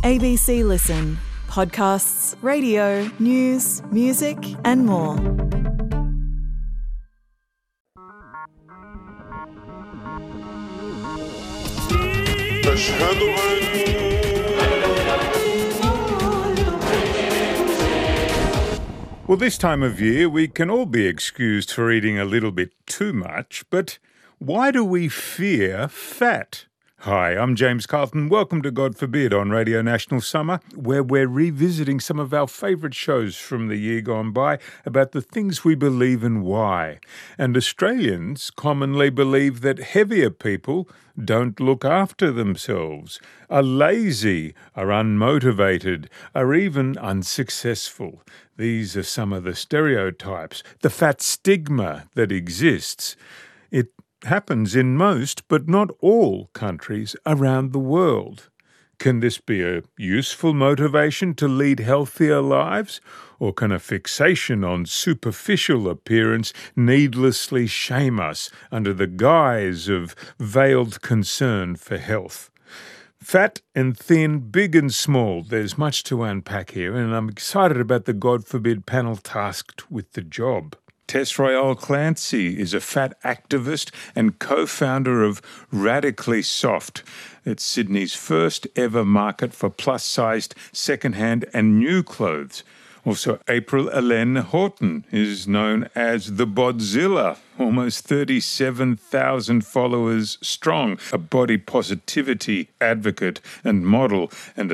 ABC Listen. Podcasts, radio, news, music and more. Well, this time of year, we can all be excused for eating a little bit too much, but why do we fear fat? Hi, I'm James Carlton. Welcome to God Forbid on Radio National Summer, where we're revisiting some of our favourite shows from the year gone by about the things we believe and why. And Australians commonly believe that heavier people don't look after themselves, are lazy, are unmotivated, are even unsuccessful. These are some of the stereotypes, the fat stigma that exists. It happens in most, but not all, countries around the world. Can this be a useful motivation to lead healthier lives? Or can a fixation on superficial appearance needlessly shame us under the guise of veiled concern for health? Fat and thin, big and small, there's much to unpack here, and I'm excited about the God Forbid panel tasked with the job. Tess Royale Clancy is a fat activist and co-founder of Radically Soft. It's Sydney's first ever market for plus-sized second-hand and new clothes. Also, April Elaine Horton is known as the Bodzilla, almost 37,000 followers strong, a body positivity advocate and model, and a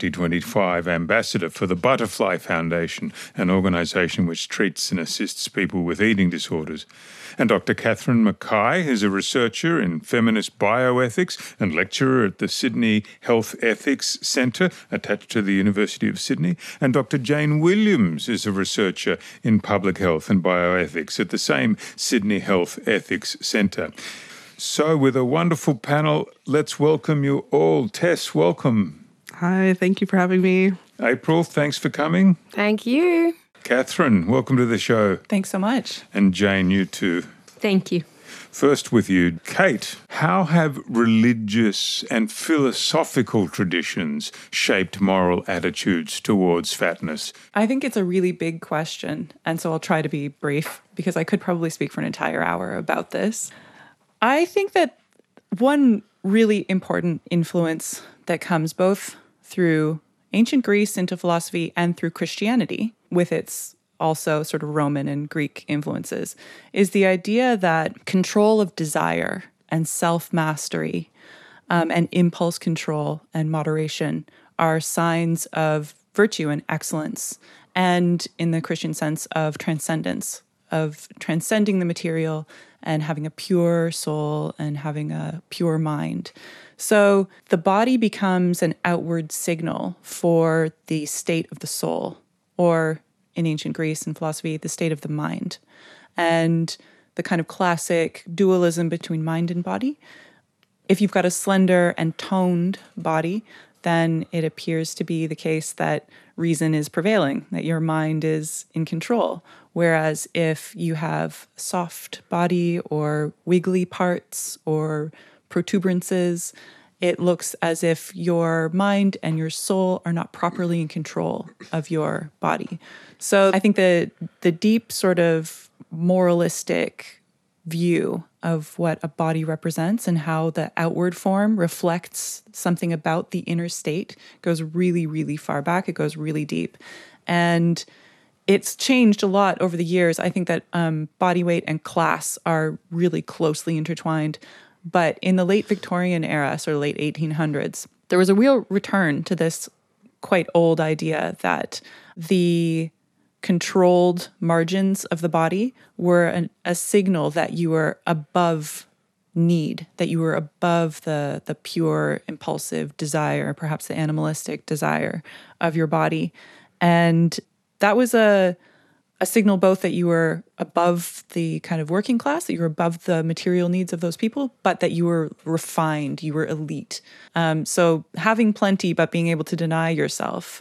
2025 ambassador for the Butterfly Foundation, an organisation which treats and assists people with eating disorders. And Dr. Catherine Mackay is a researcher in feminist bioethics and lecturer at the Sydney Health Ethics Centre, attached to the University of Sydney. And Dr. Jane Williams is a researcher in public health and bioethics at the same Sydney Health Ethics Centre. So with a wonderful panel, let's welcome you all. Tess, welcome. Hi, thank you for having me. April, thanks for coming. Thank you. Catherine, welcome to the show. Thanks so much. And Jane, you too. Thank you. First with you, Kate, how have religious and philosophical traditions shaped moral attitudes towards fatness? I think it's a really big question, and so I'll try to be brief because I could probably speak for an entire hour about this. I think that one really important influence that comes both through ancient Greece into philosophy and through Christianity, with its also sort of Roman and Greek influences, is the idea that control of desire and self-mastery and impulse control and moderation are signs of virtue and excellence, and in the Christian sense of transcendence, of transcending the material and having a pure soul and having a pure mind. So the body becomes an outward signal for the state of the soul, or in ancient Greece and philosophy, the state of the mind. And the kind of classic dualism between mind and body. If you've got a slender and toned body, then it appears to be the case that reason is prevailing, that your mind is in control. Whereas if you have a soft body or wiggly parts or protuberances, it looks as if your mind and your soul are not properly in control of your body. So I think the deep sort of moralistic view of what a body represents and how the outward form reflects something about the inner state goes really, really far back. It goes really deep. And it's changed a lot over the years. I think that body weight and class are really closely intertwined. But in the late Victorian era, so late 1800s, there was a real return to this quite old idea that the controlled margins of the body were a signal that you were above need, that you were above the pure impulsive desire, perhaps the animalistic desire of your body. And that was a signal both that you were above the kind of working class, that you were above the material needs of those people, but that you were refined, you were elite. So having plenty but being able to deny yourself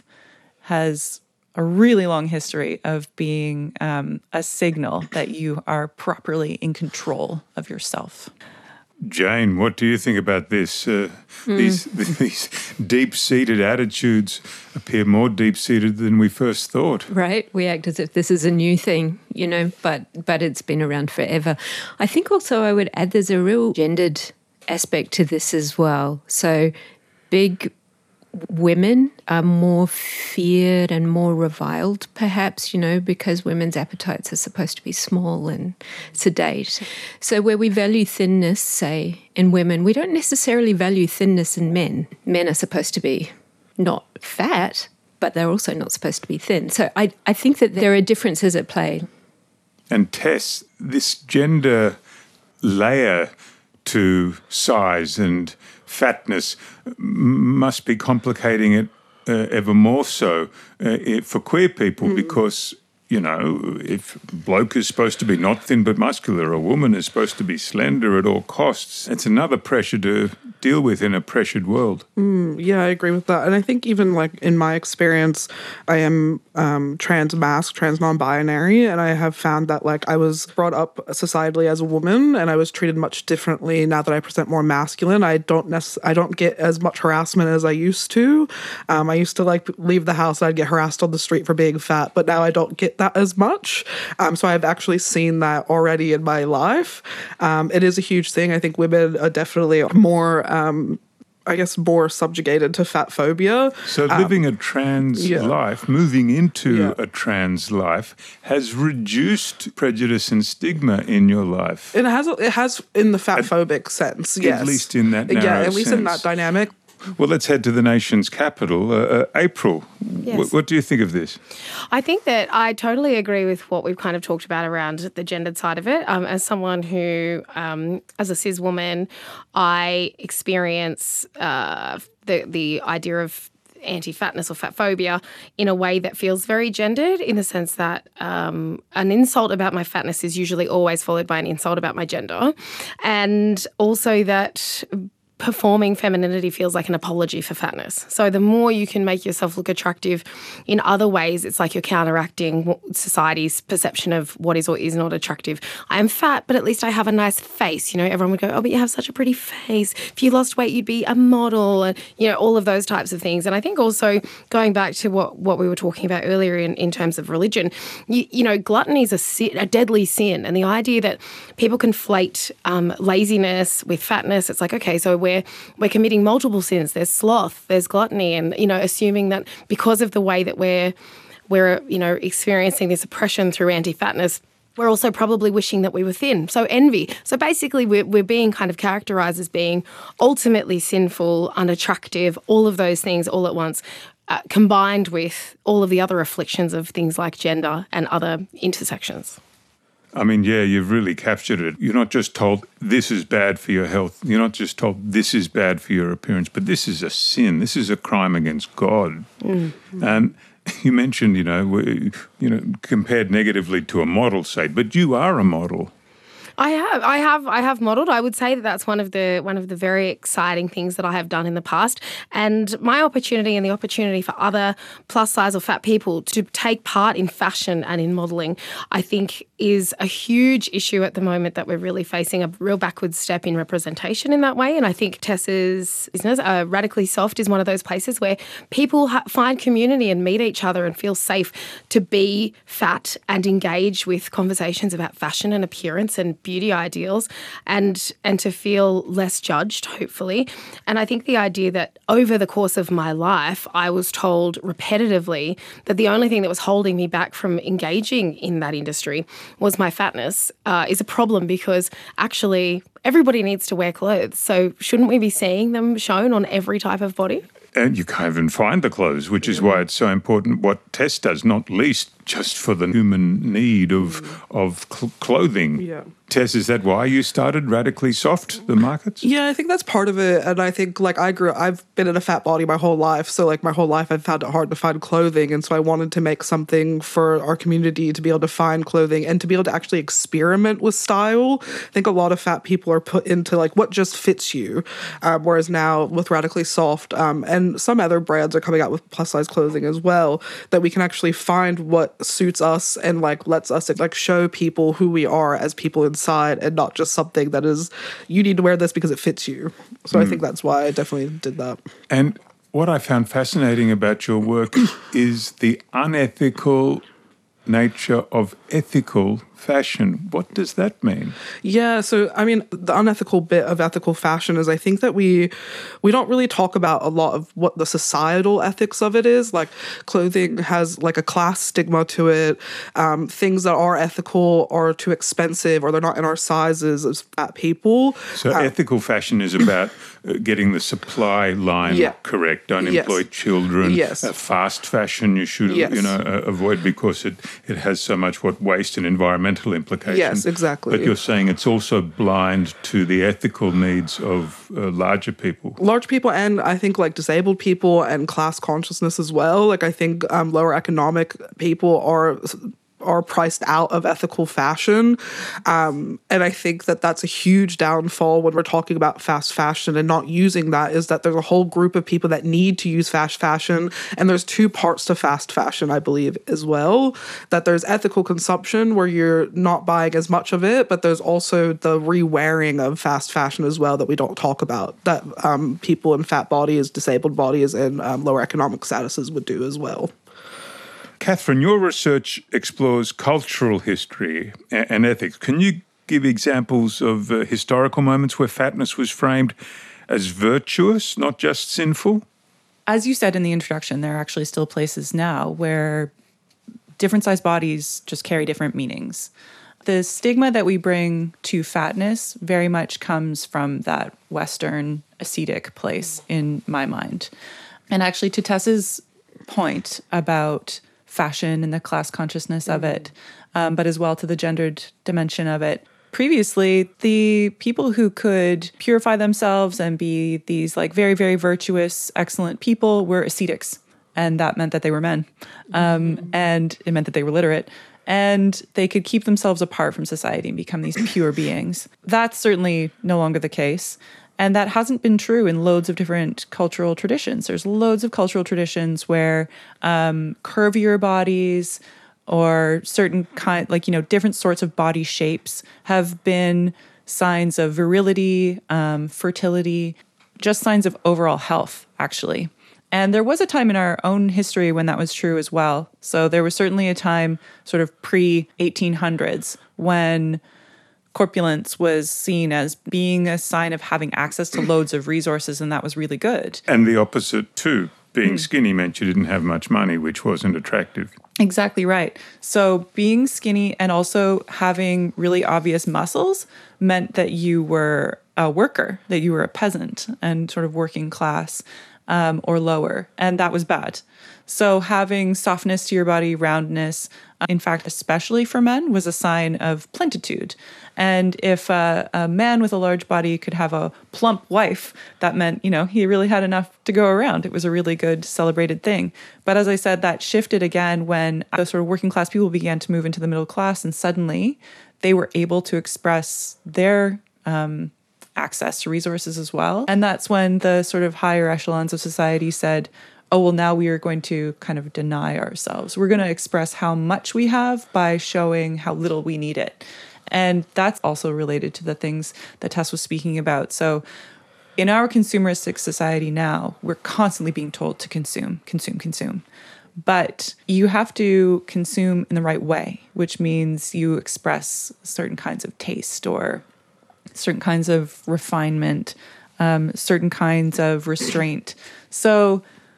has a really long history of being a signal that you are properly in control of yourself. Jane, what do you think about this? These deep-seated attitudes appear more deep-seated than we first thought. Right. We act as if this is a new thing, but it's been around forever. I think also I would add there's a real gendered aspect to this as well. So big women are more feared and more reviled, perhaps, because women's appetites are supposed to be small and sedate. So where we value thinness, say, in women, we don't necessarily value thinness in men. Men are supposed to be not fat, but they're also not supposed to be thin. So I think that there are differences at play. And Tess, this gender layer to size and fatness must be complicating it ever more so for queer people because, if bloke is supposed to be not thin but muscular, a woman is supposed to be slender at all costs. It's another pressure to deal with in a pressured world. Yeah, I agree with that. And I think even like in my experience, I am trans non-binary, and I have found that like I was brought up societally as a woman and I was treated much differently now that I present more masculine. I don't get as much harassment as I used to. I used to like leave the house and I'd get harassed on the street for being fat, but now I don't get that as much. So I've actually seen that already in my life. It is a huge thing. I think women are definitely more more subjugated to fat phobia. So living a trans life, moving into a trans life, has reduced prejudice and stigma in your life. It has in the fat phobic sense, yes. At least in that narrow sense. Yeah, at least in that dynamic. Well, let's head to the nation's capital. April, yes. What do you think of this? I think that I totally agree with what we've kind of talked about around the gendered side of it. As someone who, as a cis woman, I experience the idea of anti-fatness or fat phobia in a way that feels very gendered, in the sense that an insult about my fatness is usually always followed by an insult about my gender. And also that performing femininity feels like an apology for fatness. So the more you can make yourself look attractive in other ways, it's like you're counteracting society's perception of what is or is not attractive. I am fat, but at least I have a nice face. Everyone would go, oh, but you have such a pretty face. If you lost weight, you'd be a model, and, all of those types of things. And I think also going back to what we were talking about earlier in terms of religion, gluttony is a deadly sin. And the idea that people conflate laziness with fatness, it's like, okay, so we're committing multiple sins. There's sloth, there's gluttony, and assuming that because of the way that we're experiencing this oppression through anti-fatness, we're also probably wishing that we were thin. So envy. So basically we're being kind of characterised as being ultimately sinful, unattractive, all of those things all at once, combined with all of the other afflictions of things like gender and other intersections. I mean, yeah, you've really captured it. You're not just told this is bad for your health. You're not just told this is bad for your appearance, but this is a sin. This is a crime against God. Mm-hmm. You mentioned, compared negatively to a model, say, but you are a model. I have modelled. I would say that that's one of the very exciting things that I have done in the past. And my opportunity and the opportunity for other plus size or fat people to take part in fashion and in modelling, I think, is a huge issue at the moment, that we're really facing a real backwards step in representation in that way. And I think Tess's business, Radically Soft, is one of those places where people find community and meet each other and feel safe to be fat and engage with conversations about fashion and appearance and beauty ideals, and to feel less judged, hopefully. And I think the idea that over the course of my life, I was told repetitively that the only thing that was holding me back from engaging in that industry was my fatness is a problem, because actually everybody needs to wear clothes. So shouldn't we be seeing them shown on every type of body? And you can't even find the clothes, which is why it's so important what Tess does, not least just for the human need of clothing. Yeah. Tess, is that why you started Radically Soft, the markets? Yeah, I think that's part of it. And I think, I've been in a fat body my whole life. So, my whole life I've found it hard to find clothing. And so I wanted to make something for our community to be able to find clothing and to be able to actually experiment with style. I think a lot of fat people are put into, what just fits you. Whereas now with Radically Soft, and some other brands are coming out with plus-size clothing as well, that we can actually find what suits us and, lets us, show people who we are as people in inside and not just something that is, you need to wear this because it fits you. So I think that's why I definitely did that. And what I found fascinating about your work is the unethical nature of ethical fashion. What does that mean? Yeah, so I mean, the unethical bit of ethical fashion is I think that we don't really talk about a lot of what the societal ethics of it is. Like clothing has like a class stigma to it. Things that are ethical are too expensive or they're not in our sizes as fat people. So ethical fashion is about getting the supply line correct. Don't employ children. Yes. Fast fashion you should avoid because it has so much waste and environmental implications. Yes, exactly. But you're saying it's also blind to the ethical needs of larger people. Large people and I think like disabled people and class consciousness as well. Like I think lower economic people are priced out of ethical fashion. And I think that that's a huge downfall when we're talking about fast fashion and not using that, is that there's a whole group of people that need to use fast fashion. And there's two parts to fast fashion, I believe, as well. That there's ethical consumption where you're not buying as much of it, but there's also the re-wearing of fast fashion as well that we don't talk about, that people in fat bodies, disabled bodies, and lower economic statuses would do as well. Catherine, your research explores cultural history and ethics. Can you give examples of historical moments where fatness was framed as virtuous, not just sinful? As you said in the introduction, there are actually still places now where different sized bodies just carry different meanings. The stigma that we bring to fatness very much comes from that Western ascetic place in my mind. And actually, to Tessa's point about fashion and the class consciousness of it, but as well to the gendered dimension of it. Previously, the people who could purify themselves and be these like very, very virtuous, excellent people were ascetics. And that meant that they were men. And it meant that they were literate. And they could keep themselves apart from society and become these pure beings. That's certainly no longer the case. And that hasn't been true in loads of different cultural traditions. There's loads of cultural traditions where curvier bodies or certain different sorts of body shapes have been signs of virility, fertility, just signs of overall health, actually. And there was a time in our own history when that was true as well. So there was certainly a time sort of pre-1800s when corpulence was seen as being a sign of having access to loads of resources, and that was really good. And the opposite too. Being skinny meant you didn't have much money, which wasn't attractive. Exactly right. So being skinny and also having really obvious muscles meant that you were a worker, that you were a peasant and sort of working class or lower, and that was bad. So having softness to your body, roundness, in fact, especially for men, was a sign of plentitude. And if a man with a large body could have a plump wife, that meant, he really had enough to go around. It was a really good celebrated thing. But as I said, that shifted again when the sort of working class people began to move into the middle class, and suddenly they were able to express their access to resources as well. And that's when the sort of higher echelons of society said, oh, well, now we are going to kind of deny ourselves. We're going to express how much we have by showing how little we need it. And that's also related to the things that Tess was speaking about. So in our consumeristic society now, we're constantly being told to consume. But you have to consume in the right way, which means you express certain kinds of taste or certain kinds of refinement, certain kinds of restraint. So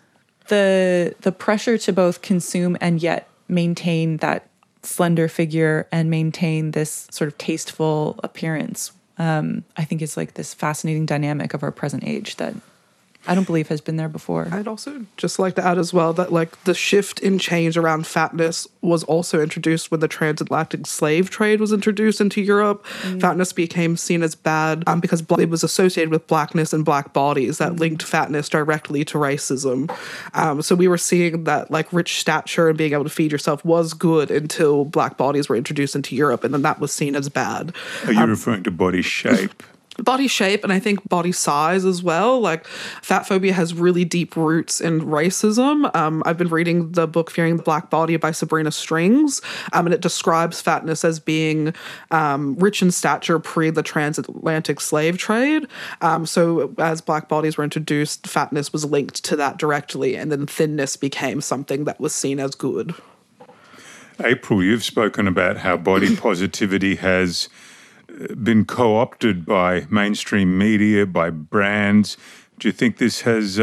the pressure to both consume and yet maintain that slender figure and maintain this sort of tasteful appearance, I think is like this fascinating dynamic of our present age that I don't believe has been there before. I'd also just like to add as well that like the shift in change around fatness was also introduced when the transatlantic slave trade was introduced into Europe. Fatness became seen as bad because it was associated with blackness and black bodies that linked fatness directly to racism. So we were seeing that like rich stature and being able to feed yourself was good until black bodies were introduced into Europe, and then that was seen as bad. Are you referring to body shape? body shape and I think body size as well. Like fat phobia has really deep roots in racism. I've been reading the book Fearing the Black Body by Sabrina Strings, and it describes fatness as being rich in stature pre the transatlantic slave trade. So as black bodies were introduced, fatness was linked to that directly, and then thinness became something that was seen as good. April, you've spoken about how body positivity has been co-opted by mainstream media, by brands. Do you think this has,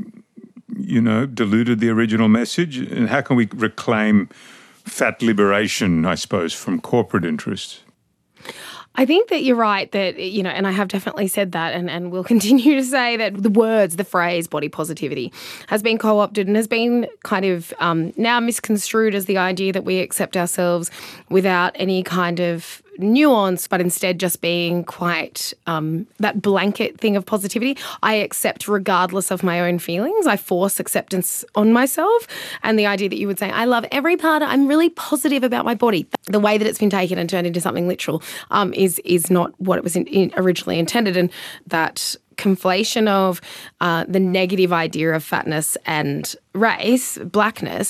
diluted the original message? And how can we reclaim fat liberation, I suppose, from corporate interests? I think that you're right that, and I have definitely said that and will continue to say that the phrase body positivity has been co-opted and has been kind of now misconstrued as the idea that we accept ourselves without any kind of nuance, but instead just being quite that blanket thing of positivity. I accept regardless of my own feelings. I force acceptance on myself. And the idea that you would say, I love every part, I'm really positive about my body. The way that it's been taken and turned into something literal is not what it was originally intended. And that conflation of the negative idea of fatness and race, blackness,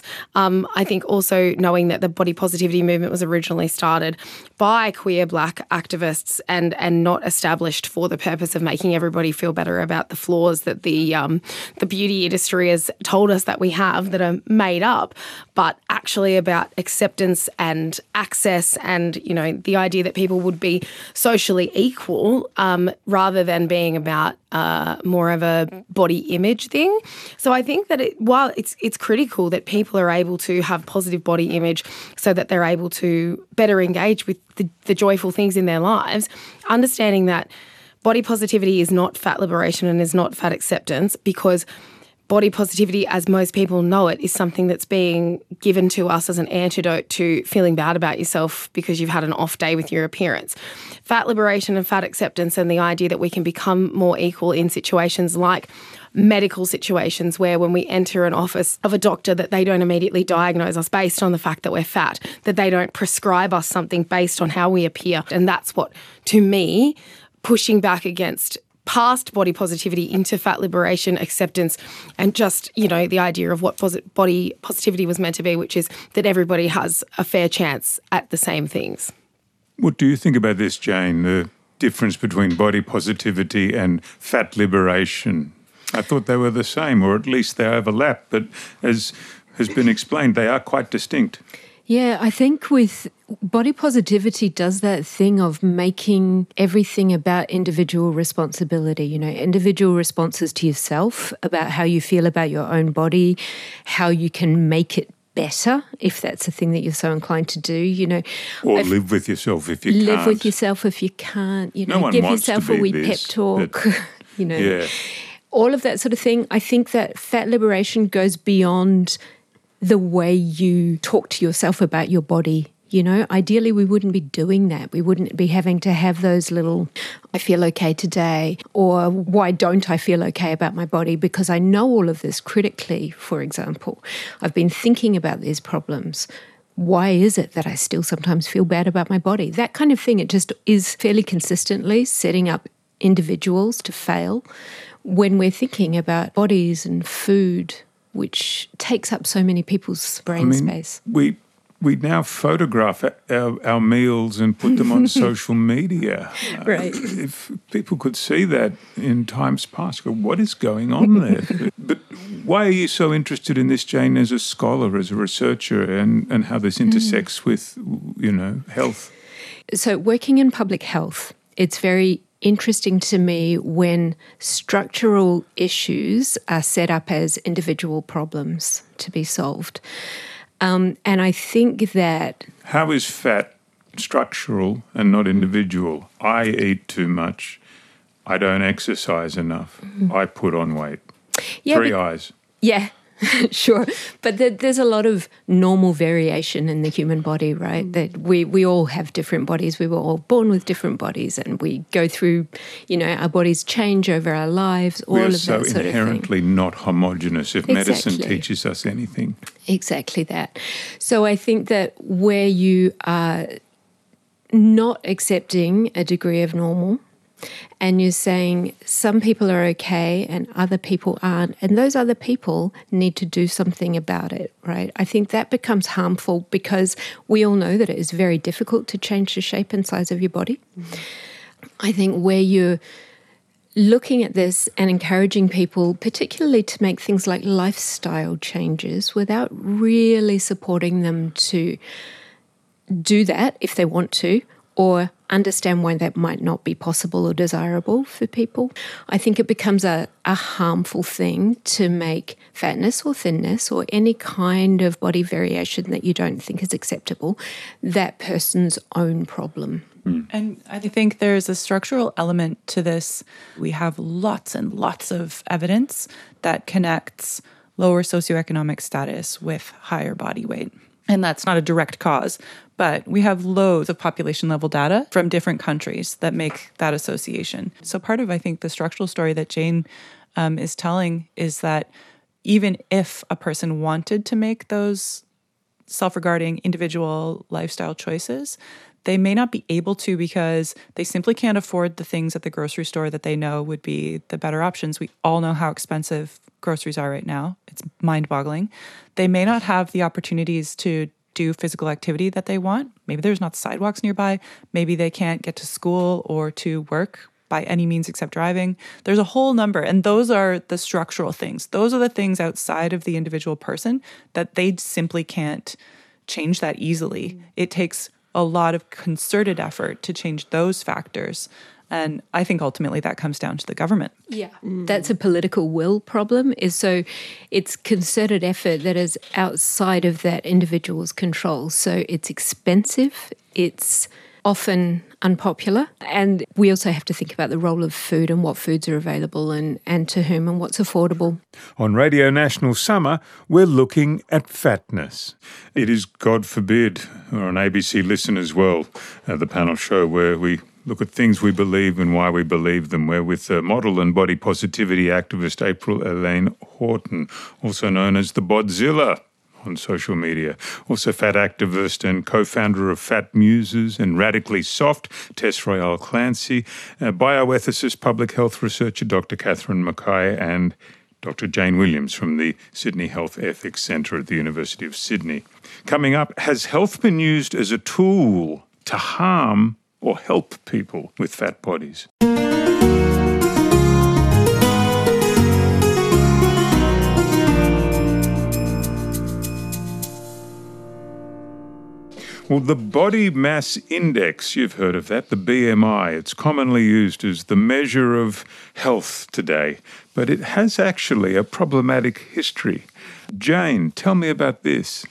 I think also knowing that the body positivity movement was originally started by queer black activists and not established for the purpose of making everybody feel better about the flaws that the beauty industry has told us that we have that are made up, but actually about acceptance and access and, the idea that people would be socially equal rather than being about more of a body image thing. So I think that while it's critical that people are able to have positive body image so that they're able to better engage with the joyful things in their lives, understanding that body positivity is not fat liberation and is not fat acceptance, because body positivity, as most people know it, is something that's being given to us as an antidote to feeling bad about yourself because you've had an off day with your appearance. Fat liberation and fat acceptance and the idea that we can become more equal in situations like medical situations where when we enter an office of a doctor that they don't immediately diagnose us based on the fact that we're fat, that they don't prescribe us something based on how we appear. And that's what, to me, pushing back against past body positivity into fat liberation, acceptance, and just, the idea of what body positivity was meant to be, which is that everybody has a fair chance at the same things. What do you think about this, Jane, the difference between body positivity and fat liberation? I thought they were the same, or at least they overlap, but as has been explained, they are quite distinct. Yeah, I think with body positivity does that thing of making everything about individual responsibility, individual responses to yourself, about how you feel about your own body, how you can make it better, if that's a thing that you're so inclined to do, Or live with yourself if you can't. Live with yourself if you can't, no one give wants yourself to be a wee this, pep talk, Yeah. All of that sort of thing. I think that fat liberation goes beyond the way you talk to yourself about your body. Ideally we wouldn't be doing that. We wouldn't be having to have those little, I feel okay today, or why don't I feel okay about my body? Because I know all of this critically, for example. I've been thinking about these problems. Why is it that I still sometimes feel bad about my body? That kind of thing, it just is fairly consistently setting up individuals to fail when we're thinking about bodies and food, which takes up so many people's brain space. We now photograph our meals and put them on social media. Right. If people could see that in times past, what is going on there? But why are you so interested in this, Jane, as a scholar, as a researcher, and how this intersects with, health? So working in public health, it's very interesting to me when structural issues are set up as individual problems to be solved. And I think that... How is fat structural and not individual? I eat too much. I don't exercise enough. I put on weight. Yeah, Three eyes. Yeah, sure. But there's a lot of normal variation in the human body, right? That we all have different bodies. We were all born with different bodies, and we go through, our bodies change over our lives, all of that sort of thing. We are so inherently not homogenous, if medicine teaches us anything. Exactly that. So I think that where you are not accepting a degree of normal, and you're saying some people are okay and other people aren't, and those other people need to do something about it, right? I think that becomes harmful because we all know that it is very difficult to change the shape and size of your body. I think where you're looking at this and encouraging people, particularly to make things like lifestyle changes without really supporting them to do that if they want to, or understand why that might not be possible or desirable for people. I think it becomes a harmful thing to make fatness or thinness or any kind of body variation that you don't think is acceptable that person's own problem. And I think there's a structural element to this. We have lots and lots of evidence that connects lower socioeconomic status with higher body weight. And that's not a direct cause, but we have loads of population level data from different countries that make that association. So part of, I think, the structural story that Jane is telling is that even if a person wanted to make those self-regarding individual lifestyle choices, they may not be able to because they simply can't afford the things at the grocery store that they know would be the better options. We all know how expensive groceries are right now. It's mind-boggling. They may not have the opportunities to do physical activity that they want. Maybe there's not sidewalks nearby. Maybe they can't get to school or to work by any means except driving. There's a whole number, and those are the structural things. Those are the things outside of the individual person that they simply can't change that easily. It takes a lot of concerted effort to change those factors. And I think ultimately that comes down to the government. Yeah, that's a political will problem. So it's concerted effort that is outside of that individual's control. So it's expensive, it's often unpopular, and we also have to think about the role of food and what foods are available and to whom and what's affordable. On Radio National Summer, we're looking at fatness. It is, God forbid, or an ABC Listen as well, the panel show where we look at things we believe and why we believe them. We're with model and body positivity activist April Elaine Horton, also known as the Bodzilla on social media. Also fat activist and co-founder of Fat Muses and Radically Soft, Tess Royale Clancy, bioethicist, public health researcher Dr. Catherine Mackay, and Dr. Jane Williams from the Sydney Health Ethics Centre at the University of Sydney. Coming up, has health been used as a tool to harm or help people with fat bodies? Well, the body mass index, you've heard of that, the BMI. It's commonly used as the measure of health today, but it has actually a problematic history. Jane, tell me about this.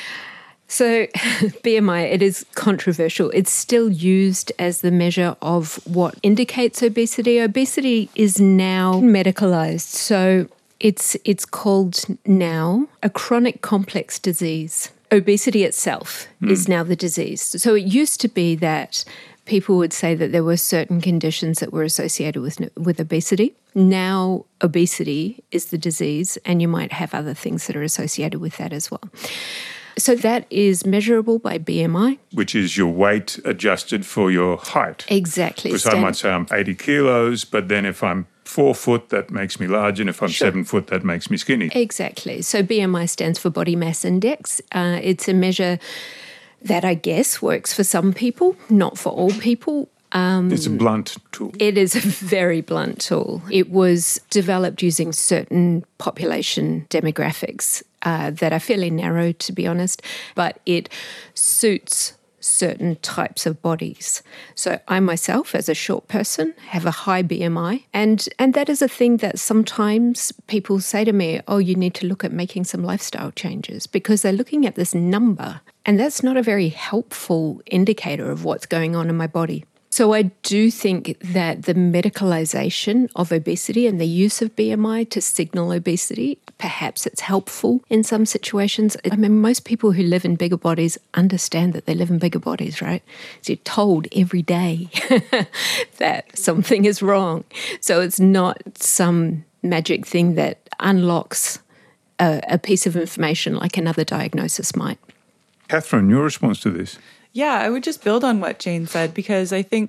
So BMI, it is controversial. It's still used as the measure of what indicates obesity. Obesity is now medicalized. So it's called now a chronic complex disease. Obesity itself is now the disease. So it used to be that people would say that there were certain conditions that were associated with obesity. Now obesity is the disease, and you might have other things that are associated with that as well. So that is measurable by BMI. Which is your weight adjusted for your height. Exactly. Because I might say I'm 80 kilos, but then if I'm 4 foot, that makes me large, and if I'm 7 foot, that makes me skinny. Exactly. So BMI stands for Body Mass Index. It's a measure that I guess works for some people, not for all people. It's a blunt tool. It is a very blunt tool. It was developed using certain population demographics that are fairly narrow, to be honest, but it suits certain types of bodies. So I myself, as a short person, have a high BMI, and that is a thing that sometimes people say to me, oh, you need to look at making some lifestyle changes, because they're looking at this number, and that's not a very helpful indicator of what's going on in my body. So I do think that the medicalization of obesity and the use of BMI to signal obesity, perhaps it's helpful in some situations. I mean, most people who live in bigger bodies understand that they live in bigger bodies, right? So you're told every day that something is wrong. So it's not some magic thing that unlocks a piece of information like another diagnosis might. Catherine, your response to this? Yeah, I would just build on what Jane said, because I think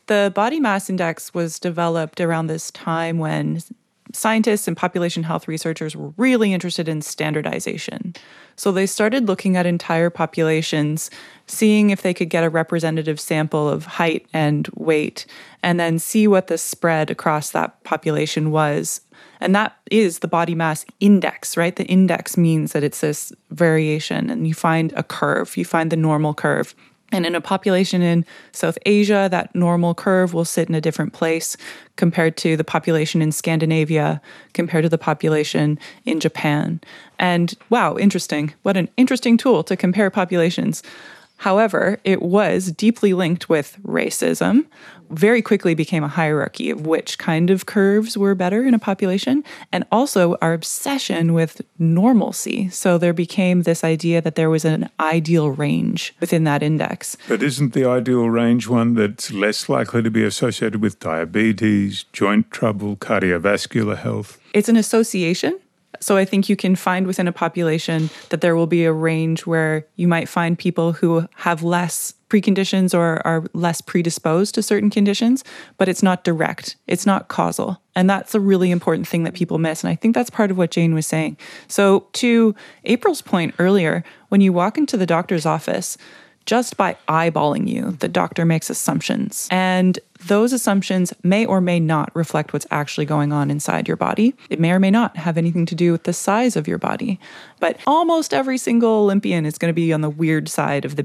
the body mass index was developed around this time when scientists and population health researchers were really interested in standardization. So they started looking at entire populations, seeing if they could get a representative sample of height and weight, and then see what the spread across that population was. And that is the body mass index, right? The index means that it's this variation, and you find a curve, you find the normal curve. And in a population in South Asia, that normal curve will sit in a different place compared to the population in Scandinavia, compared to the population in Japan. And wow, interesting. What an interesting tool to compare populations. However, it was deeply linked with racism, very quickly became a hierarchy of which kind of curves were better in a population, and also our obsession with normalcy. So there became this idea that there was an ideal range within that index. But isn't the ideal range one that's less likely to be associated with diabetes, joint trouble, cardiovascular health? It's an association. So I think you can find within a population that there will be a range where you might find people who have less preconditions or are less predisposed to certain conditions, but it's not direct. It's not causal. And that's a really important thing that people miss. And I think that's part of what Jane was saying. So to April's point earlier, when you walk into the doctor's office, just by eyeballing you, the doctor makes assumptions. And those assumptions may or may not reflect what's actually going on inside your body. It may or may not have anything to do with the size of your body. But almost every single Olympian is going to be on the weird side of the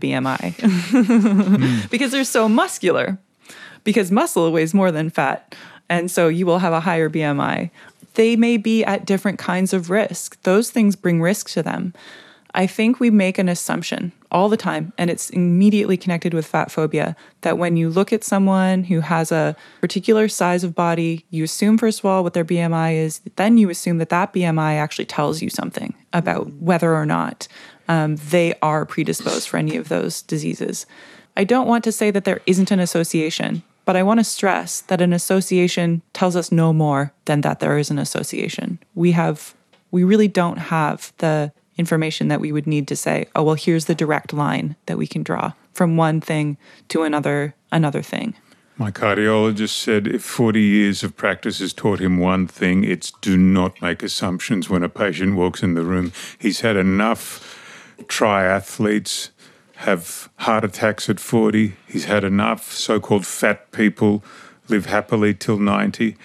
BMI because they're so muscular, because muscle weighs more than fat. And so you will have a higher BMI. They may be at different kinds of risk. Those things bring risk to them. I think we make an assumption all the time, and it's immediately connected with fat phobia, that when you look at someone who has a particular size of body, you assume, first of all, what their BMI is. Then you assume that that BMI actually tells you something about whether or not they are predisposed for any of those diseases. I don't want to say that there isn't an association, but I want to stress that an association tells us no more than that there is an association. We really don't have the information that we would need to say, oh, well, here's the direct line that we can draw from one thing to another thing. My cardiologist said if 40 years of practice has taught him one thing, it's do not make assumptions when a patient walks in the room. He's had enough triathletes have heart attacks at 40. He's had enough so-called fat people live happily till 90.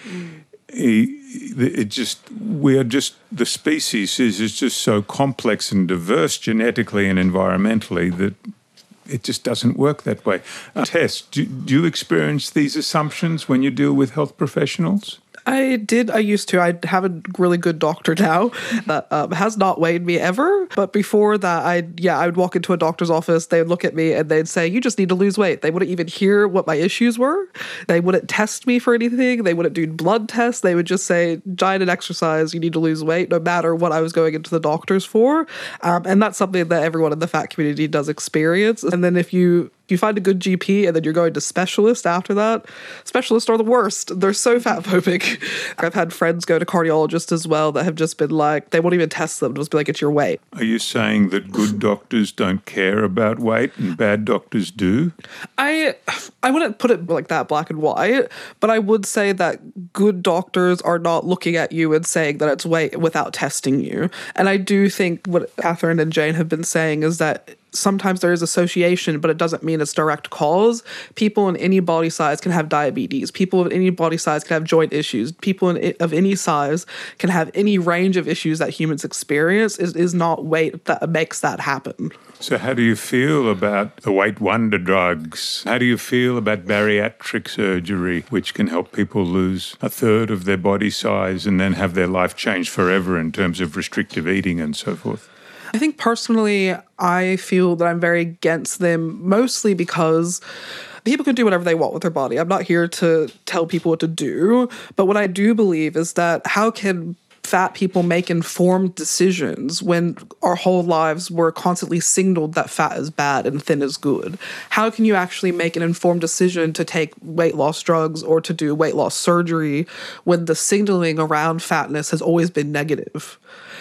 The species is just so complex and diverse genetically and environmentally that it just doesn't work that way. Tess, do you experience these assumptions when you deal with health professionals? I did. I used to. I have a really good doctor now that has not weighed me ever. But before that, I would walk into a doctor's office. They would look at me and they'd say, you just need to lose weight. They wouldn't even hear what my issues were. They wouldn't test me for anything. They wouldn't do blood tests. They would just say, diet and exercise, you need to lose weight, no matter what I was going into the doctor's for. And that's something that everyone in the fat community does experience. And then if you find a good GP and then you're going to specialists after that, specialists are the worst. They're so fat phobic. I've had friends go to cardiologists as well that have just been like, they won't even test them, just be like, it's your weight. Are you saying that good doctors don't care about weight and bad doctors do? I wouldn't put it like that, black and white, but I would say that good doctors are not looking at you and saying that it's weight without testing you. And I do think what Catherine and Jane have been saying is that sometimes there is association, but it doesn't mean it's direct cause. People in any body size can have diabetes. People of any body size can have joint issues. People of any size can have any range of issues that humans experience. It is not weight that makes that happen. So how do you feel about the weight wonder drugs? How do you feel about bariatric surgery, which can help people lose a third of their body size and then have their life changed forever in terms of restrictive eating and so forth? I think personally, I feel that I'm very against them, mostly because people can do whatever they want with their body. I'm not here to tell people what to do. But what I do believe is that how can fat people make informed decisions when our whole lives we're constantly signaled that fat is bad and thin is good? How can you actually make an informed decision to take weight loss drugs or to do weight loss surgery when the signaling around fatness has always been negative?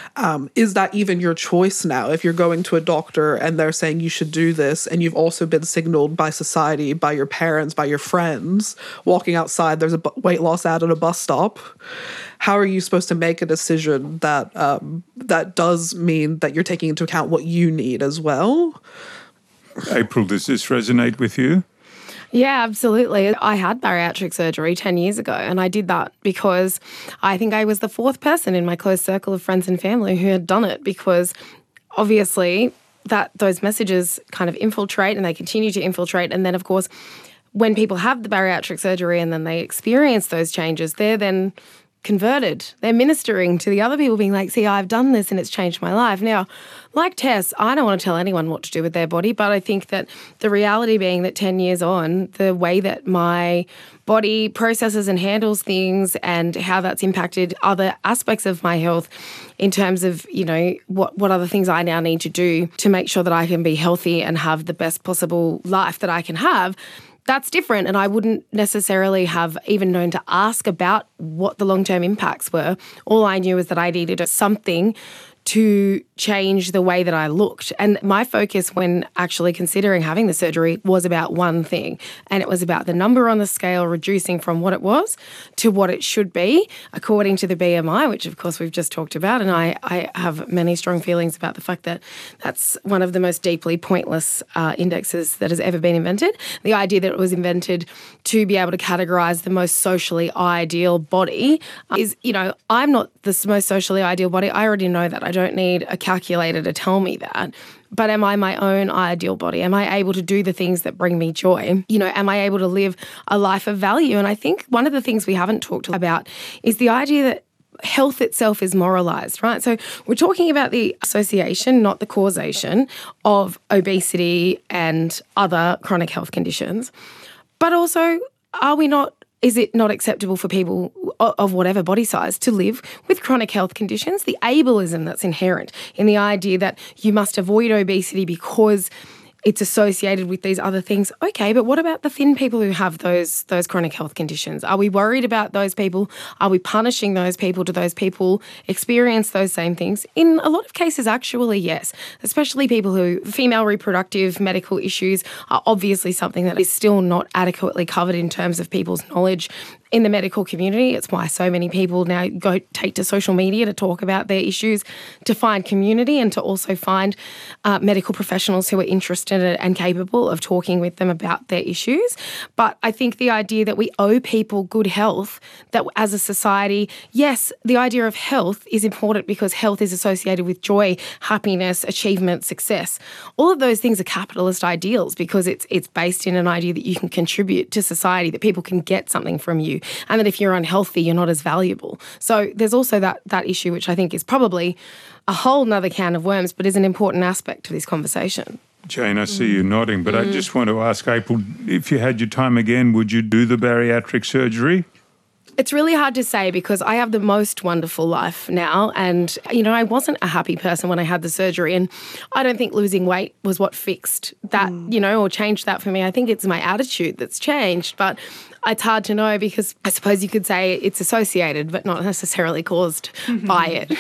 is that even your choice now? If you're going to a doctor and they're saying you should do this, and you've also been signaled by society, by your parents, by your friends, walking outside, there's a weight loss ad at a bus stop. How are you supposed to make a decision that that does mean that you're taking into account what you need as well? April, does this resonate with you? Yeah, absolutely. I had bariatric surgery 10 years ago, and I did that because I think I was the fourth person in my close circle of friends and family who had done it, because obviously that those messages kind of infiltrate and they continue to infiltrate. And then, of course, when people have the bariatric surgery and then they experience those changes, they're then converted. They're ministering to the other people, being like, see, I've done this and it's changed my life. Now, like Tess, I don't want to tell anyone what to do with their body, but I think that the reality being that 10 years on, the way that my body processes and handles things and how that's impacted other aspects of my health in terms of, you know, what other things I now need to do to make sure that I can be healthy and have the best possible life that I can have, that's different. And I wouldn't necessarily have even known to ask about what the long-term impacts were. All I knew was that I needed something to change the way that I looked. And my focus when actually considering having the surgery was about one thing, and it was about the number on the scale reducing from what it was to what it should be according to the BMI, which of course we've just talked about. And I have many strong feelings about the fact that that's one of the most deeply pointless indexes that has ever been invented. The idea that it was invented to be able to categorise the most socially ideal body is, you know, I'm not the most socially ideal body. I already know that. I don't need a calculator to tell me that. But am I my own ideal body? Am I able to do the things that bring me joy? You know, am I able to live a life of value? And I think one of the things we haven't talked about is the idea that health itself is moralized, right? So we're talking about the association, not the causation, of obesity and other chronic health conditions. But also, is it not acceptable for people of whatever body size to live with chronic health conditions? The ableism that's inherent in the idea that you must avoid obesity because it's associated with these other things. Okay, but what about the thin people who have those chronic health conditions? Are we worried about those people? Are we punishing those people? Do those people experience those same things? In a lot of cases, actually, yes. Especially people who, female reproductive medical issues are obviously something that is still not adequately covered in terms of people's knowledge in the medical community. It's why so many people now take to social media to talk about their issues, to find community and to also find medical professionals who are interested and capable of talking with them about their issues. But I think the idea that we owe people good health, that as a society, yes, the idea of health is important because health is associated with joy, happiness, achievement, success. All of those things are capitalist ideals because it's based in an idea that you can contribute to society, that people can get something from you, and that if you're unhealthy, you're not as valuable. So there's also that issue, which I think is probably a whole nother can of worms, but is an important aspect to this conversation. Jane, I see you nodding, but I just want to ask April, if you had your time again, would you do the bariatric surgery? It's really hard to say because I have the most wonderful life now, and, you know, I wasn't a happy person when I had the surgery, and I don't think losing weight was what fixed that, you know, or changed that for me. I think it's my attitude that's changed, but it's hard to know because I suppose you could say it's associated but not necessarily caused by it.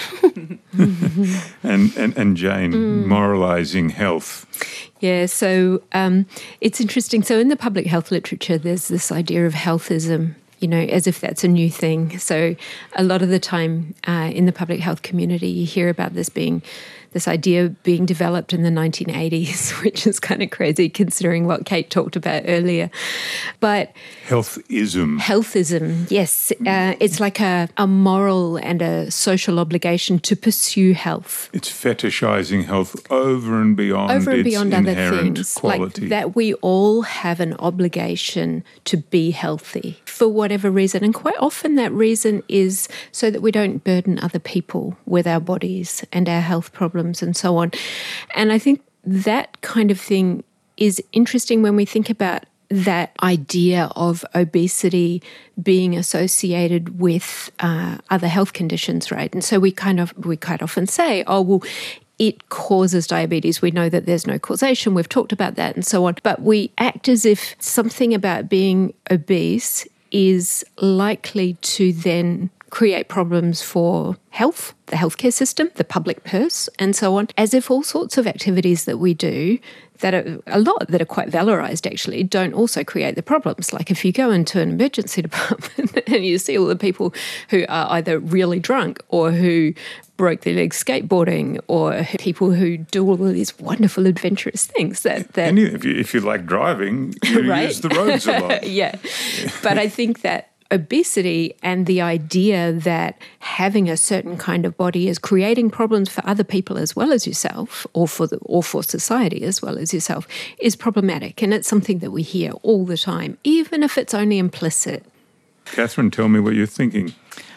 And Jane, moralising health. Yeah, so it's interesting. So in the public health literature, there's this idea of healthism, you know, as if that's a new thing. So a lot of the time in the public health community, you hear about this idea being developed in the 1980s, which is kind of crazy considering what Kate talked about earlier. But Healthism, yes. It's like a moral and a social obligation to pursue health. It's fetishizing health over and beyond its other inherent things, quality. like that we all have an obligation to be healthy for whatever reason. And quite often that reason is so that we don't burden other people with our bodies and our health problems and so on. And I think that kind of thing is interesting when we think about that idea of obesity being associated with other health conditions, right? And so we quite often say, oh, well, it causes diabetes. We know that there's no causation. We've talked about that and so on. But we act as if something about being obese is likely to then create problems for health, the healthcare system, the public purse, and so on, as if all sorts of activities that we do that are a lot that are quite valorised actually don't also create the problems. Like if you go into an emergency department and you see all the people who are either really drunk or who broke their legs skateboarding, or people who do all of these wonderful adventurous things that and if you like driving, you right? use the roads a lot. Yeah. But I think that obesity and the idea that having a certain kind of body is creating problems for other people as well as yourself, or for society as well as yourself, is problematic. And it's something that we hear all the time, even if it's only implicit. Catherine, tell me what you're thinking.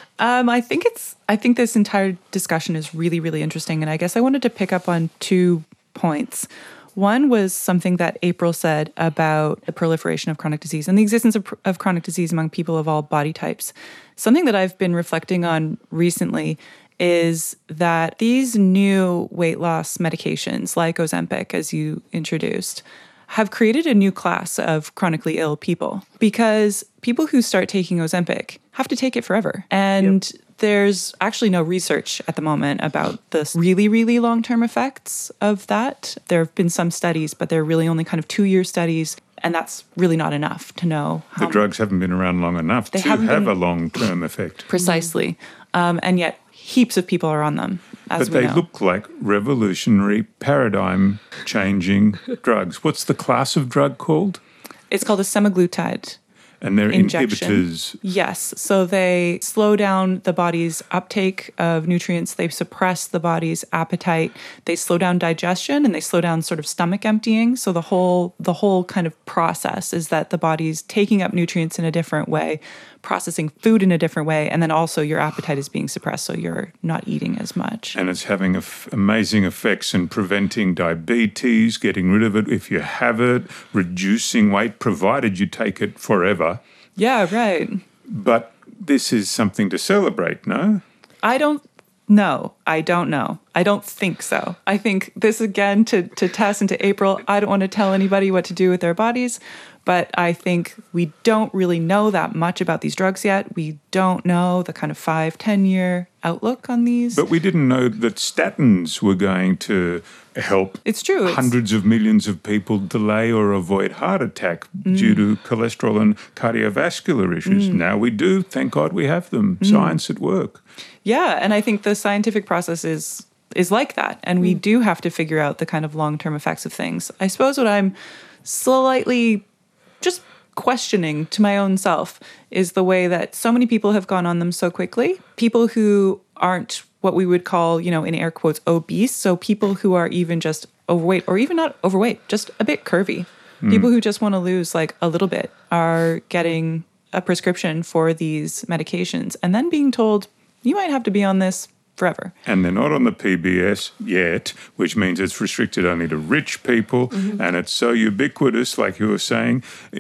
I think this entire discussion is really, really interesting. And I guess I wanted to pick up on 2 points. One was something that April said about the proliferation of chronic disease and the existence of chronic disease among people of all body types. Something that I've been reflecting on recently is that these new weight loss medications, like Ozempic, as you introduced, have created a new class of chronically ill people, because people who start taking Ozempic have to take it forever. And there's actually no research at the moment about the really, really long-term effects of that. There have been some studies, but they're really only kind of 2-year studies. And that's really not enough to know how the drugs haven't been around long enough to have a long-term effect. Precisely. And yet heaps of people are on them, as we know. But they look like revolutionary, paradigm-changing drugs. What's the class of drug called? It's called a semaglutide. And they're injection. inhibitors. Yes. So they slow down the body's uptake of nutrients. They suppress the body's appetite. They slow down digestion, and they slow down sort of stomach emptying. So the whole kind of process is that the body's taking up nutrients in a different way, processing food in a different way, and then also your appetite is being suppressed, so you're not eating as much. And it's having amazing effects in preventing diabetes, getting rid of it if you have it, reducing weight, provided you take it forever. Yeah, right. But this is something to celebrate, no? I don't know. I don't think so. I think this, again, to Tess and to April, I don't want to tell anybody what to do with their bodies, but I think we don't really know that much about these drugs yet. We don't know the kind of 5-10 year outlook on these. But we didn't know that statins were going to help It's true. hundreds of millions of people delay or avoid heart attack due to cholesterol and cardiovascular issues. Now we do. Thank God we have them. Science at work. Yeah, and I think the scientific process is like that. And we do have to figure out the kind of long-term effects of things. I suppose what I'm slightly just questioning to my own self is the way that so many people have gone on them so quickly. People who aren't what we would call, in air quotes, obese. So people who are even just overweight, or even not overweight, just a bit curvy. People who just want to lose like a little bit are getting a prescription for these medications and then being told, you might have to be on this forever. And they're not on the PBS yet, which means it's restricted only to rich people, and it's so ubiquitous, like you were saying.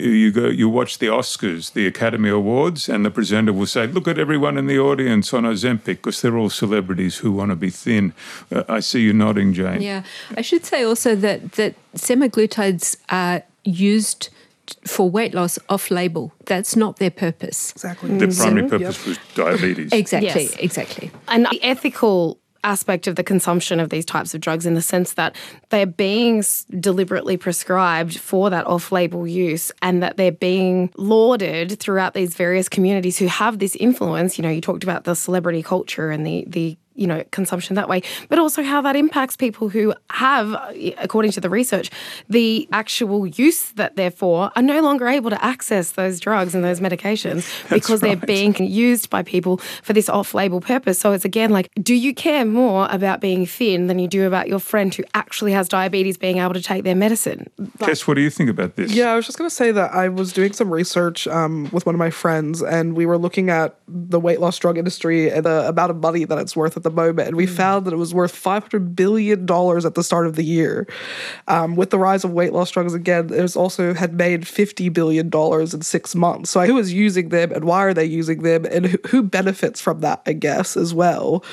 You watch the Oscars, the Academy Awards, and the presenter will say, look at everyone in the audience on Ozempic, because they're all celebrities who want to be thin. I see you nodding, Jane. Yeah. I should say also that semaglutides are used for weight loss off-label. That's not their purpose. Exactly. The primary purpose was diabetes. Exactly, Yes. exactly. And the ethical aspect of the consumption of these types of drugs, in the sense that they're being deliberately prescribed for that off-label use, and that they're being lauded throughout these various communities who have this influence. You talked about the celebrity culture and the consumption that way, but also how that impacts people who have, according to the research, the actual use that they're for, are no longer able to access those drugs and those medications because they're being used by people for this off-label purpose. So it's again like, do you care more about being thin than you do about your friend who actually has diabetes being able to take their medicine? Tess, what do you think about this? Yeah, I was just going to say that I was doing some research with one of my friends, and we were looking at the weight loss drug industry and the amount of money that it's worth at the moment, and we found that it was worth $500 billion at the start of the year. With the rise of weight loss drugs, again, it was also had made $50 billion in 6 months. So who is using them, and why are they using them, and who benefits from that, I guess, as well.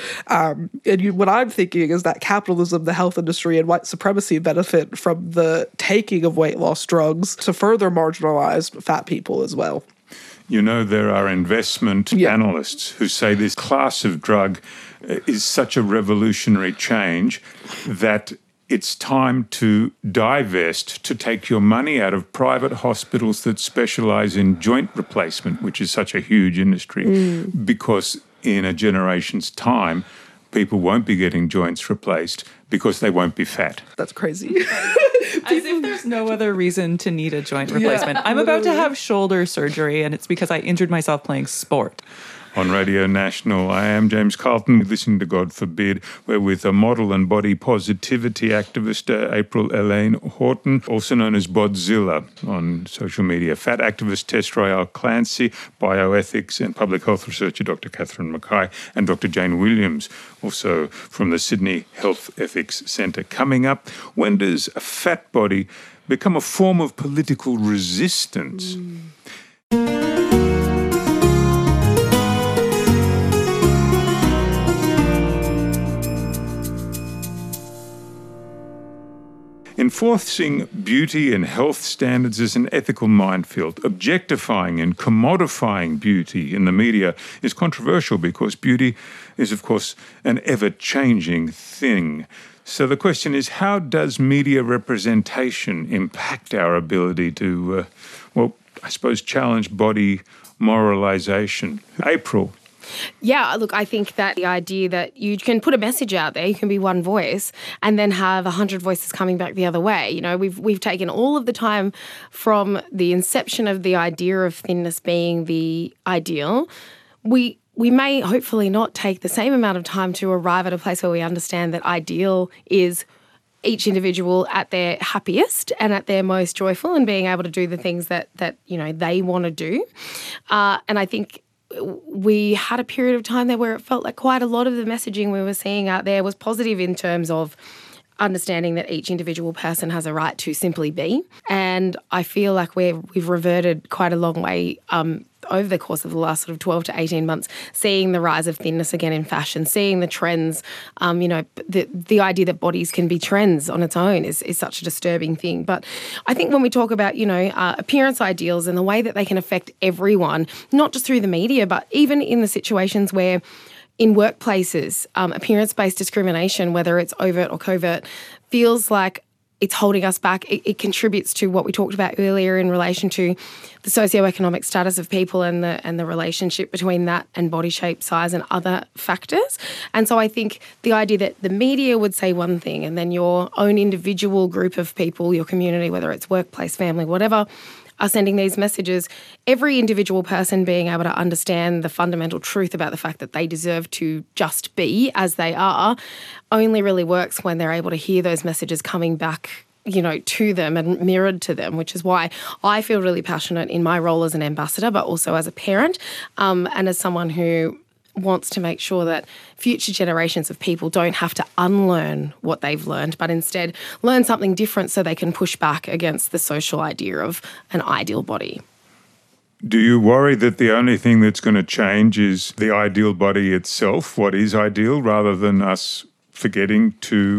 What I'm thinking is that capitalism, the health industry, and white supremacy benefit from the taking of weight loss drugs to further marginalize fat people as well. You know, there are investment analysts who say this class of drug is such a revolutionary change that it's time to divest, to take your money out of private hospitals that specialize in joint replacement, which is such a huge industry, because in a generation's time, people won't be getting joints replaced because they won't be fat. That's crazy. As if there's no other reason to need a joint replacement. I'm about to have shoulder surgery, and it's because I injured myself playing sport. On Radio National, I am James Carlton, listening to God Forbid. We're with a model and body positivity activist, April Elaine Horton, also known as Bodzilla on social media, fat activist Tess Royale Clancy, bioethics and public health researcher Dr. Catherine Mackay, and Dr. Jane Williams, also from the Sydney Health Ethics Centre. Coming up, when does a fat body become a form of political resistance? Enforcing beauty and health standards is an ethical minefield. Objectifying and commodifying beauty in the media is controversial because beauty is, of course, an ever-changing thing. So the question is, how does media representation impact our ability to, I suppose, challenge body moralization? April. Yeah, look, I think that the idea that you can put a message out there, you can be one voice, and then have 100 voices coming back the other way. You know, we've taken all of the time from the inception of the idea of thinness being the ideal. We may hopefully not take the same amount of time to arrive at a place where we understand that ideal is each individual at their happiest and at their most joyful and being able to do the things that you know they want to do. And I think we had a period of time there where it felt like quite a lot of the messaging we were seeing out there was positive in terms of understanding that each individual person has a right to simply be. And I feel like we've reverted quite a long way over the course of the last sort of 12 to 18 months, seeing the rise of thinness again in fashion, seeing the trends, the idea that bodies can be trends on its own is such a disturbing thing. But I think when we talk about, appearance ideals and the way that they can affect everyone, not just through the media, but even in the situations where in workplaces, appearance-based discrimination, whether it's overt or covert, feels like it's holding us back. It contributes to what we talked about earlier in relation to the socioeconomic status of people and the relationship between that and body shape, size and other factors. And so I think the idea that the media would say one thing and then your own individual group of people, your community, whether it's workplace, family, whatever, are sending these messages, every individual person being able to understand the fundamental truth about the fact that they deserve to just be as they are only really works when they're able to hear those messages coming back, to them and mirrored to them, which is why I feel really passionate in my role as an ambassador, but also as a parent and as someone who wants to make sure that future generations of people don't have to unlearn what they've learned, but instead learn something different so they can push back against the social idea of an ideal body. Do you worry that the only thing that's going to change is the ideal body itself, what is ideal, rather than us being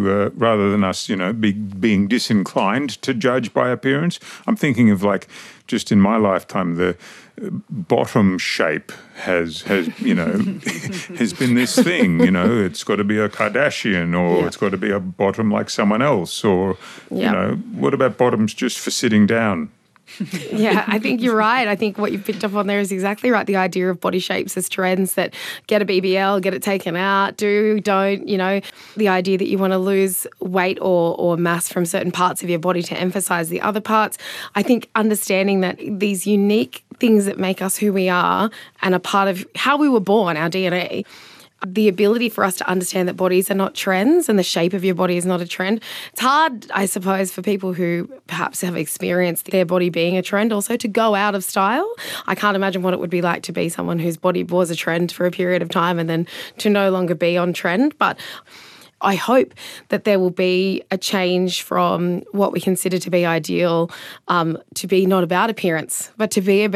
disinclined to judge by appearance? I'm thinking of just in my lifetime, the bottom shape has has been this thing. It's got to be a Kardashian, or it's got to be a bottom like someone else, or what about bottoms just for sitting down? Yeah, I think you're right. I think what you've picked up on there is exactly right. The idea of body shapes as trends that get a BBL, get it taken out, don't, the idea that you want to lose weight or mass from certain parts of your body to emphasize the other parts. I think understanding that these unique things that make us who we are and a part of how we were born, our DNA, the ability for us to understand that bodies are not trends and the shape of your body is not a trend. It's hard, I suppose, for people who perhaps have experienced their body being a trend also to go out of style. I can't imagine what it would be like to be someone whose body was a trend for a period of time and then to no longer be on trend. But I hope that there will be a change from what we consider to be ideal to be not about appearance, but to be about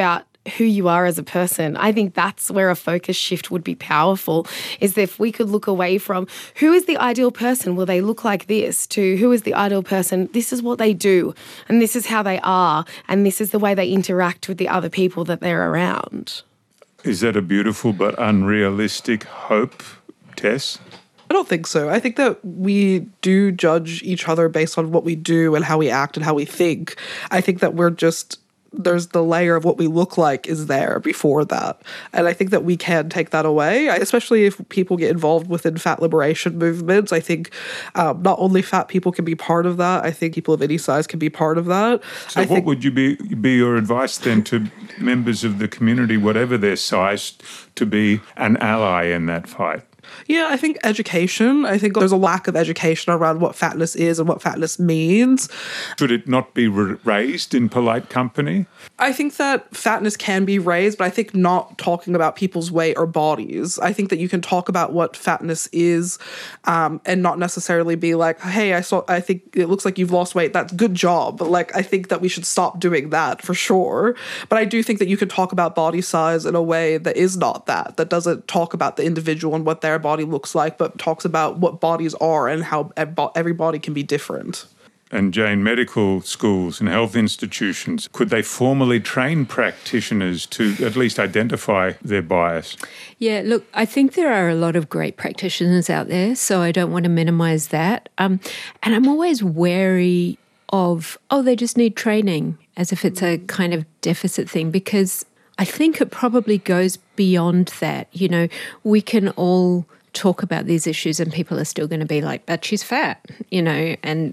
who you are as a person. I think that's where a focus shift would be powerful, is if we could look away from who is the ideal person, will they look like this, to who is the ideal person, this is what they do and this is how they are and this is the way they interact with the other people that they're around. Is that a beautiful but unrealistic hope, Tess? I don't think so. I think that we do judge each other based on what we do and how we act and how we think. I think that there's the layer of what we look like is there before that. And I think that we can take that away, especially if people get involved within fat liberation movements. I think not only fat people can be part of that, I think people of any size can be part of that. So what would you be your advice then to members of the community, whatever their size, to be an ally in that fight? Yeah, I think education. I think there's a lack of education around what fatness is and what fatness means. Should it not be raised in polite company? I think that fatness can be raised, but I think not talking about people's weight or bodies. I think that you can talk about what fatness is and not necessarily be like, hey, I think it looks like you've lost weight. That's good job. But like, I think that we should stop doing that for sure. But I do think that you can talk about body size in a way that is not that doesn't talk about the individual and what their body looks like, but talks about what bodies are and how every body can be different. And Jane, medical schools and health institutions, could they formally train practitioners to at least identify their bias? Yeah, look, I think there are a lot of great practitioners out there, so I don't want to minimise that. And I'm always wary of, they just need training, as if it's a kind of deficit thing, because I think it probably goes beyond that. You know, we can all talk about these issues and people are still going to be like, but she's fat, you know, and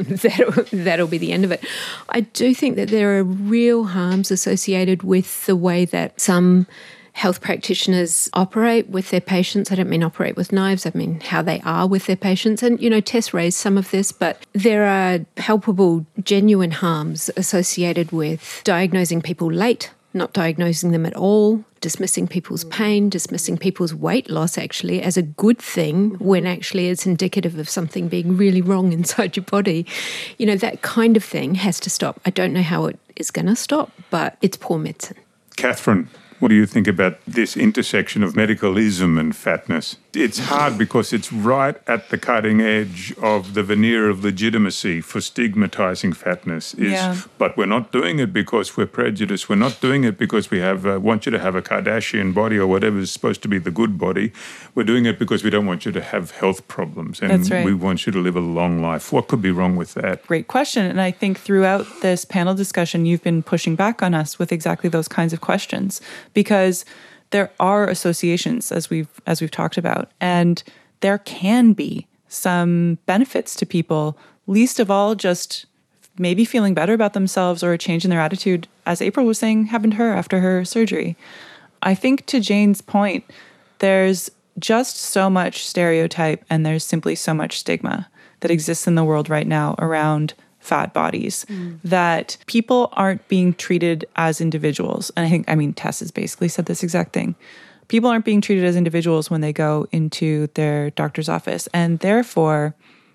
that'll be the end of it. I do think that there are real harms associated with the way that some health practitioners operate with their patients. I don't mean operate with knives, I mean how they are with their patients. And, you know, Tess raised some of this, but there are palpable, genuine harms associated with diagnosing people late, not diagnosing them at all, dismissing people's pain, dismissing people's weight loss actually as a good thing when actually it's indicative of something being really wrong inside your body. You know, that kind of thing has to stop. I don't know how it is going to stop, but it's poor medicine. Catherine, what do you think about this intersection of medicalism and fatness? It's hard because it's right at the cutting edge of the veneer of legitimacy for stigmatizing fatness. But we're not doing it because we're prejudiced. We're not doing it because we want you to have a Kardashian body or whatever is supposed to be the good body. We're doing it because we don't want you to have health problems and That's right. we want you to live a long life. What could be wrong with that? Great question. And I think throughout this panel discussion, you've been pushing back on us with exactly those kinds of questions, because there are associations, as we've talked about, and there can be some benefits to people, least of all just maybe feeling better about themselves or a change in their attitude, as April was saying happened to her after her surgery. I think to Jane's point, there's just so much stereotype and there's simply so much stigma that exists in the world right now around fat bodies, that people aren't being treated as individuals. And I mean, Tess has basically said this exact thing. People aren't being treated as individuals when they go into their doctor's office. And therefore,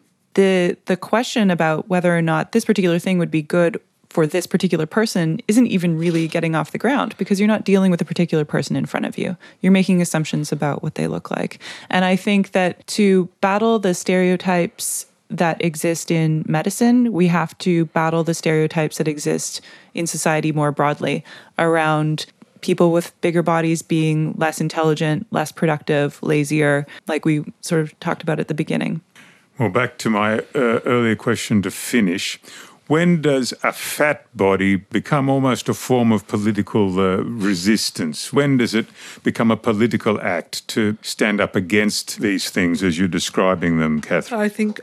the question about whether or not this particular thing would be good for this particular person isn't even really getting off the ground, because you're not dealing with a particular person in front of you. You're making assumptions about what they look like. And I think that to battle the stereotypes that exist in medicine, we have to battle the stereotypes that exist in society more broadly around people with bigger bodies being less intelligent, less productive, lazier, like we sort of talked about at the beginning. Well, back to my earlier question to finish. When does a fat body become almost a form of political resistance? When does it become a political act to stand up against these things as you're describing them, Catherine? I think,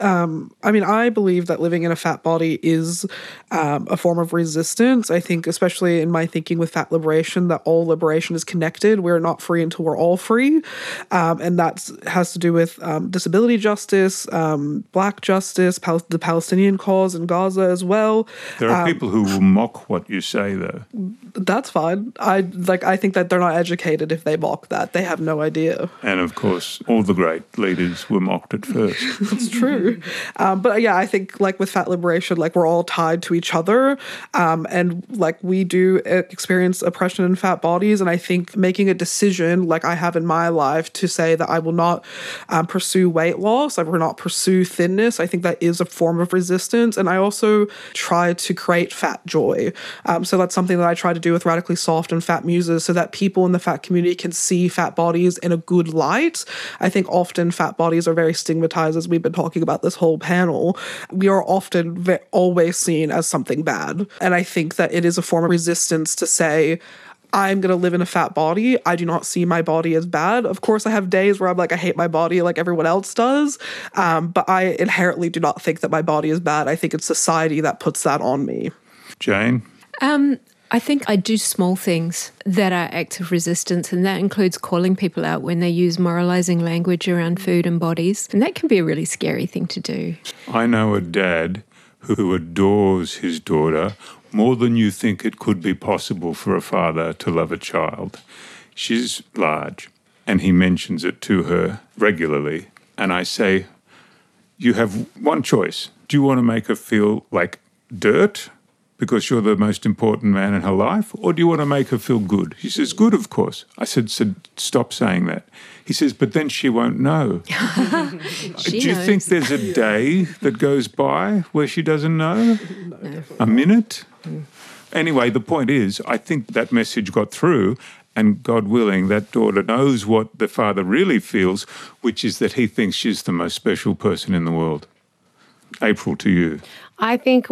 I believe that living in a fat body is a form of resistance. I think, especially in my thinking with fat liberation, that all liberation is connected. We're not free until we're all free. And that has to do with disability justice, Black justice, the Palestinian cause in Gaza as well. well. There are people who will mock what you say, though. That's fine. I think that they're not educated if they mock that. They have no idea. And of course, all the great leaders were mocked at first. That's true. But yeah, I think like with fat liberation, like we're all tied to each other. And like we do experience oppression in fat bodies. And I think making a decision like I have in my life to say that I will not pursue weight loss, I will not pursue thinness, I think that is a form of resistance. And I also try to create fat joy. So that's something that I try to do with Radically Soft and Fat Muses so that people in the fat community can see fat bodies in a good light. I think often fat bodies are very stigmatized, as we've been talking about this whole panel. We are often always seen as something bad. And I think that it is a form of resistance to say, I'm going to live in a fat body. I do not see my body as bad. Of course, I have days where I'm like, I hate my body like everyone else does. But I inherently do not think that my body is bad. I think it's society that puts that on me. Jane? I think I do small things that are acts of resistance, and that includes calling people out when they use moralizing language around food and bodies. And that can be a really scary thing to do. I know a dad who adores his daughter more than you think it could be possible for a father to love a child. She's large, and he mentions it to her regularly. And I say, you have one choice. Do you want to make her feel like dirt because you're the most important man in her life, or do you want to make her feel good? She says, good, of course. I said, stop saying that. He says, but then she won't know. Do you think there's a day that goes by where she doesn't know? No. A minute? Anyway, the point is, I think that message got through, and God willing, that daughter knows what the father really feels, which is that he thinks she's the most special person in the world. April, to you. I think,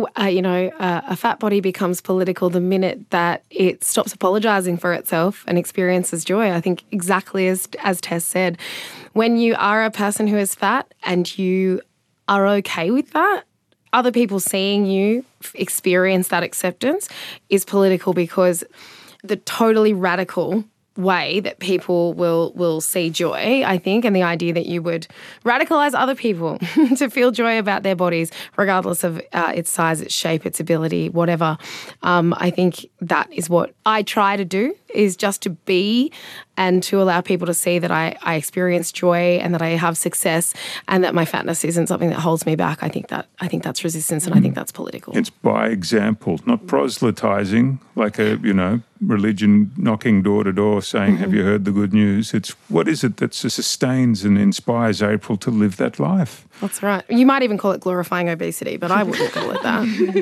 a fat body becomes political the minute that it stops apologising for itself and experiences joy. I think exactly as Tess said, when you are a person who is fat and you are okay with that, other people seeing you experience that acceptance is political, because the totally radical way that people will see joy, I think, and the idea that you would radicalize other people to feel joy about their bodies, regardless of its size, its shape, its ability, whatever. I think that is what I try to do, is just to be and to allow people to see that I experience joy and that I have success and that my fatness isn't something that holds me back. I think that's resistance, and I think that's political. It's by example, not proselytizing like a, religion knocking door to door saying, have you heard the good news? It's what is it that sustains and inspires April to live that life? That's right. You might even call it glorifying obesity, but I wouldn't call it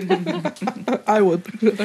that. I would.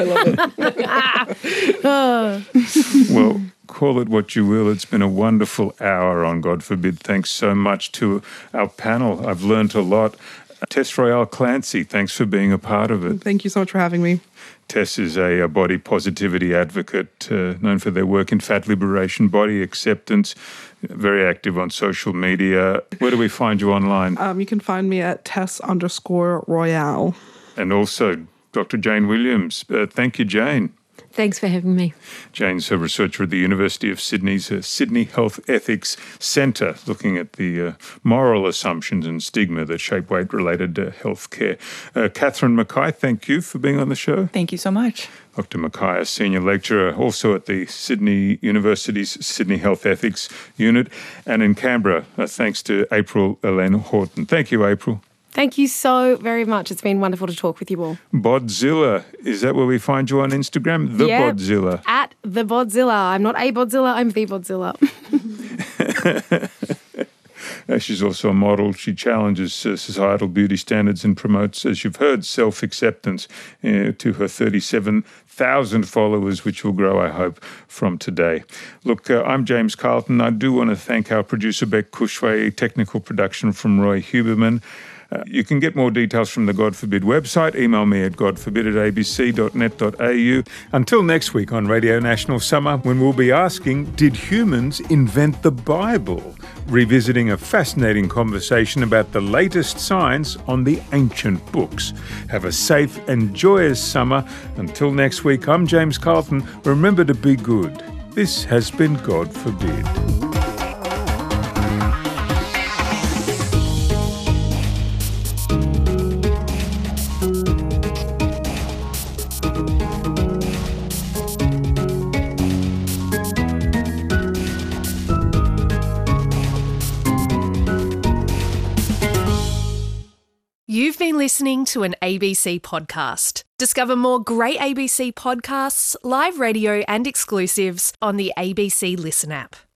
I love it. Well, call it what you will. It's been a wonderful hour on God Forbid. Thanks so much to our panel. I've learned a lot. Tess Royale Clancy, thanks for being a part of it. Thank you so much for having me. Tess is a body positivity advocate, known for their work in fat liberation, body acceptance, very active on social media. Where do we find you online? You can find me at Tess_Royale. And also Dr. Jane Williams. Thank you, Jane. Thanks for having me. Jane's a researcher at the University of Sydney's Sydney Health Ethics Centre, looking at the moral assumptions and stigma that shape weight-related healthcare. Catherine Mackay, thank you for being on the show. Thank you so much. Dr. Mackay, a senior lecturer, also at the Sydney University's Sydney Health Ethics Unit. And in Canberra, thanks to April Elaine Horton. Thank you, April. Thank you so very much. It's been wonderful to talk with you all. Bodzilla, is that where we find you on Instagram? The Bodzilla. At the Bodzilla. I'm not a Bodzilla, I'm the Bodzilla. She's also a model. She challenges societal beauty standards and promotes, as you've heard, self-acceptance to her 37,000 followers, which will grow, I hope, from today. Look, I'm James Carlton. I do want to thank our producer, Beck Cushway, technical production from Roy Huberman. You can get more details from the God Forbid website. Email me at godforbid@abc.net.au. Until next week on Radio National Summer, when we'll be asking, did humans invent the Bible? Revisiting a fascinating conversation about the latest science on the ancient books. Have a safe and joyous summer. Until next week, I'm James Carlton. Remember to be good. This has been God Forbid. listening to an ABC podcast. Discover more great ABC podcasts, live radio and exclusives on the ABC Listen app.